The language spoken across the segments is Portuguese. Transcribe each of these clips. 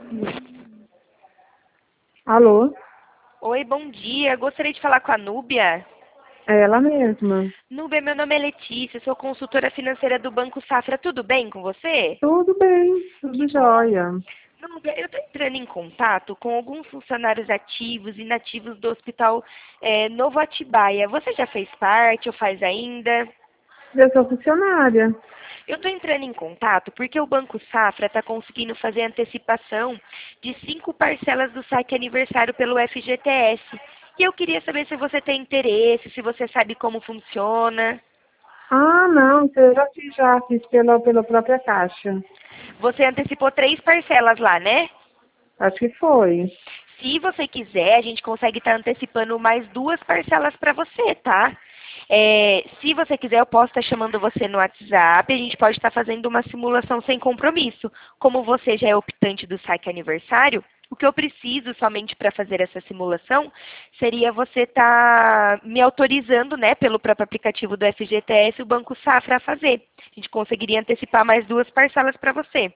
Alô? Oi, bom dia. Gostaria de falar com a Núbia. É ela mesma. Núbia, meu nome é Letícia, sou consultora financeira do Banco Safra. Tudo bem com você? Tudo bem, Que tudo bom. jóia. Núbia, eu estou entrando em contato com alguns funcionários ativos e inativos do Hospital Novo Atibaia. Você já fez parte ou faz ainda? Eu sou funcionária. Eu estou entrando em contato porque o Banco Safra está conseguindo fazer antecipação de 5 parcelas do saque aniversário pelo FGTS. E eu queria saber se você tem interesse, se você sabe como funciona. Ah, não, eu já fiz pela própria Caixa. Você antecipou 3 parcelas lá, né? Acho que foi. Se você quiser, a gente consegue estar antecipando mais 2 parcelas para você, tá? Se você quiser, eu posso estar chamando você no WhatsApp, a gente pode estar fazendo uma simulação sem compromisso. Como você já é optante do saque aniversário, o que eu preciso somente para fazer essa simulação seria você estar me autorizando, né, pelo próprio aplicativo do FGTS, o Banco Safra a fazer. A gente conseguiria antecipar mais 2 parcelas para você.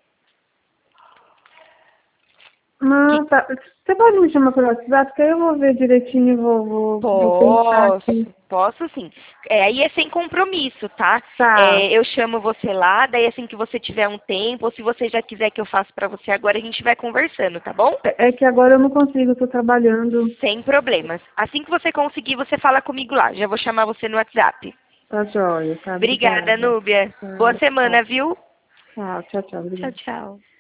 Ah, tá. Você pode me chamar pelo WhatsApp, que aí eu vou ver direitinho e vou pensar aqui. Posso sim. Aí é sem compromisso, tá? Tá. Eu chamo você lá, daí assim que você tiver um tempo, ou se você já quiser que eu faça pra você agora, a gente vai conversando, tá bom? É que agora eu não consigo, estou trabalhando. Sem problemas. Assim que você conseguir, você fala comigo lá. Já vou chamar você no WhatsApp. Tá jóia, tá? Obrigada, Obrigada. Núbia. Boa Tá, semana, viu? tchau, tchau, Tchau, obrigada. tchau.